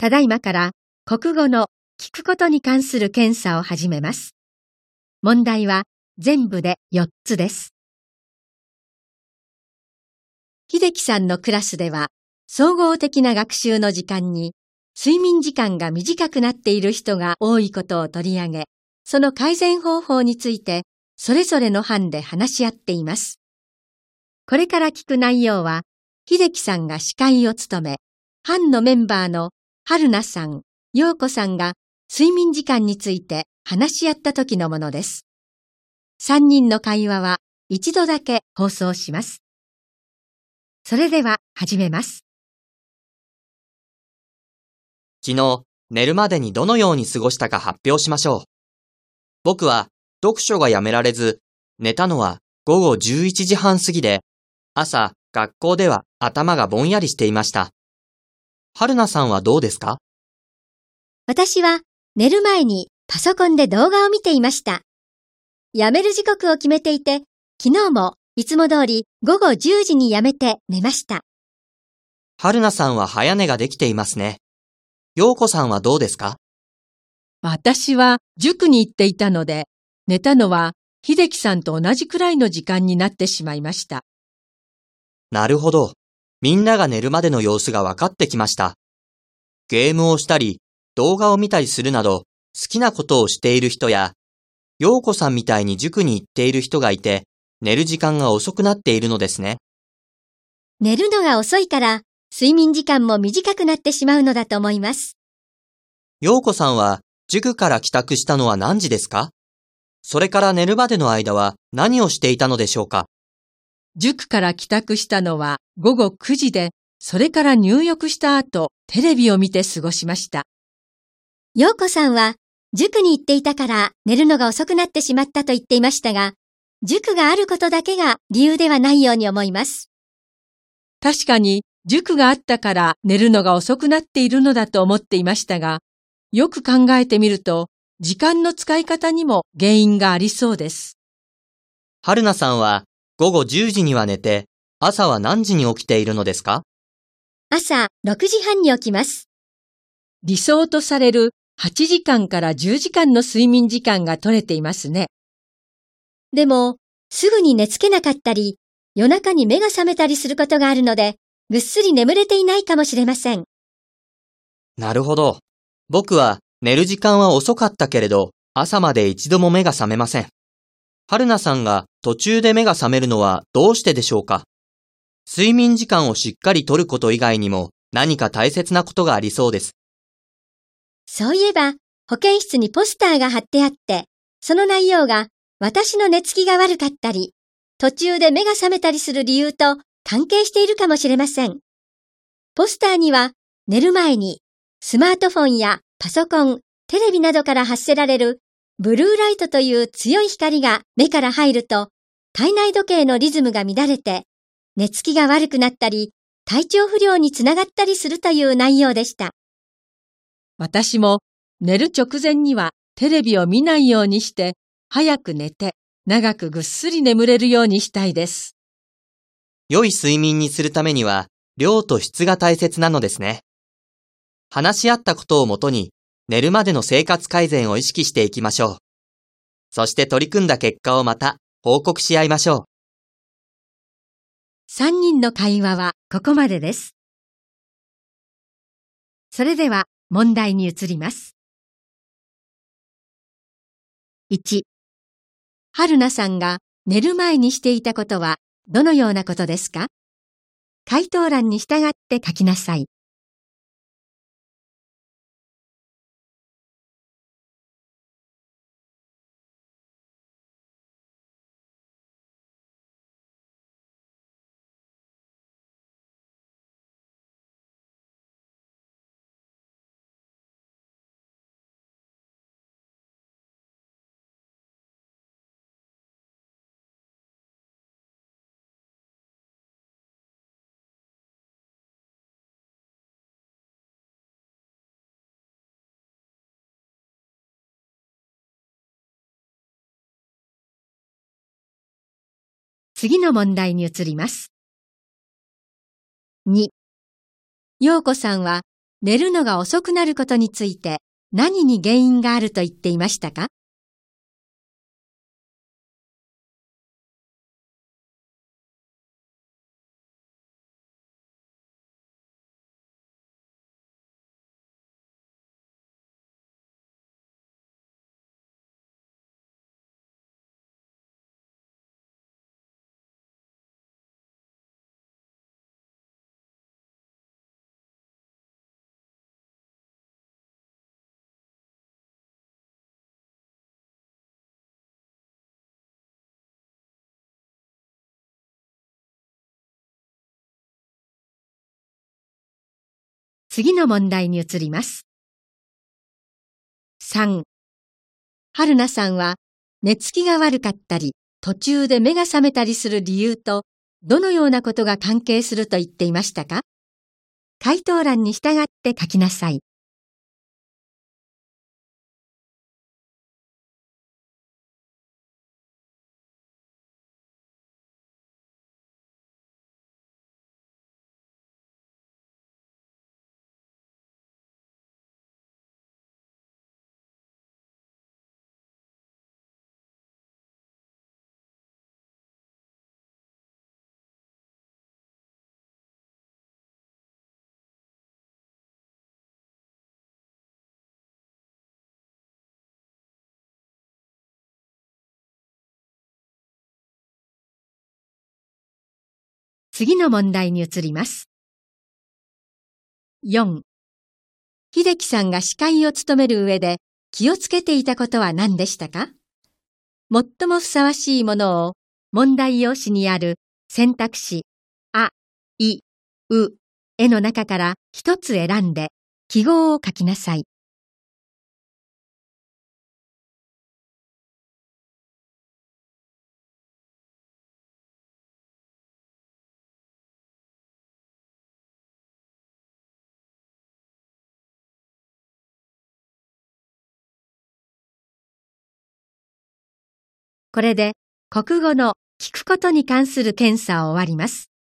ただいまから国語の聞くことに関する検査を始めます。問題は全部で4つです。秀樹さんのクラスでは、総合的な学習の時間に睡眠時間が短くなっている人が多いことを取り上げ、その改善方法についてそれぞれの班で話し合っています。これから聞く内容は、秀樹さんが司会を務め、班のメンバーの春菜さん、陽子さんが睡眠時間について話し合った時のものです。3人の会話は一度だけ放送します。それでは始めます。 昨日、寝るまでにどのように過ごしたか発表しましょう。僕は読書がやめられず、寝たのは午後11時半過ぎで、朝、学校では頭がぼんやりしていました。春菜さんはどうですか？ 私は寝る前にパソコンで動画を見ていました。やめる時刻を決めていて、昨日もいつも通り午後10時にやめて寝ました。 春菜さんは早寝ができていますね。陽子さんはどうですか？ 私は塾に行っていたので、寝たのは秀樹さんと同じくらいの時間になってしまいました。 なるほど。みんなが寝るまでの様子が分かってきました。ゲームをしたり、動画を見たりするなど、好きなことをしている人や、陽子さんみたいに塾に行っている人がいて、寝る時間が遅くなっているのですね。 寝るのが遅いから、睡眠時間も短くなってしまうのだと思います。 陽子さんは、塾から帰宅したのは何時ですか？それから寝るまでの間は何をしていたのでしょうか？ 塾から帰宅したのは午後9時で、それから入浴した後、テレビを見て過ごしました。 陽子さんは、塾に行っていたから寝るのが遅くなってしまったと言っていましたが、塾があることだけが理由ではないように思います。 確かに、塾があったから寝るのが遅くなっているのだと思っていましたが、よく考えてみると、時間の使い方にも原因がありそうです。 春菜さんは午後10時には寝て、朝は何時に起きているのですか？ 朝6時半に起きます。 理想とされる8時間から10時間の睡眠時間が取れていますね。 でも、すぐに寝つけなかったり、夜中に目が覚めたりすることがあるので、ぐっすり眠れていないかもしれません。 なるほど。僕は寝る時間は遅かったけれど、朝まで一度も目が覚めません。春菜さんが途中で目が覚めるのはどうしてでしょうか？睡眠時間をしっかりとること以外にも何か大切なことがありそうです。 そういえば、保健室にポスターが貼ってあって、その内容が私の寝つきが悪かったり、途中で目が覚めたりする理由と関係しているかもしれません。ポスターには寝る前にスマートフォンやパソコン、テレビなどから発せられるブルーライトという強い光が目から入ると体内時計のリズムが乱れて寝つきが悪くなったり体調不良につながったりするという内容でした。 私も寝る直前にはテレビを見ないようにして早く寝て長くぐっすり眠れるようにしたいです。 良い睡眠にするためには量と質が大切なのですね。話し合ったことをもとに寝るまでの生活改善を意識していきましょう。そして取り組んだ結果をまた報告し合いましょう。 3人の会話はここまでです。それでは問題に移ります。1、春菜さんが寝る前にしていたことはどのようなことですか？回答欄に従って書きなさい。次の問題に移ります。2、陽子さんは寝るのが遅くなることについて何に原因があると言っていましたか？次の問題に移ります。3、春菜さんは寝つきが悪かったり、途中で目が覚めたりする理由と、どのようなことが関係すると言っていましたか？回答欄に従って書きなさい。次の問題に移ります。4、秀樹さんが司会を務める上で気をつけていたことは何でしたか？最もふさわしいものを問題用紙にある選択肢あ、い、う、えの中から一つ選んで記号を書きなさい。これで国語の聞くことに関する検査を終わります。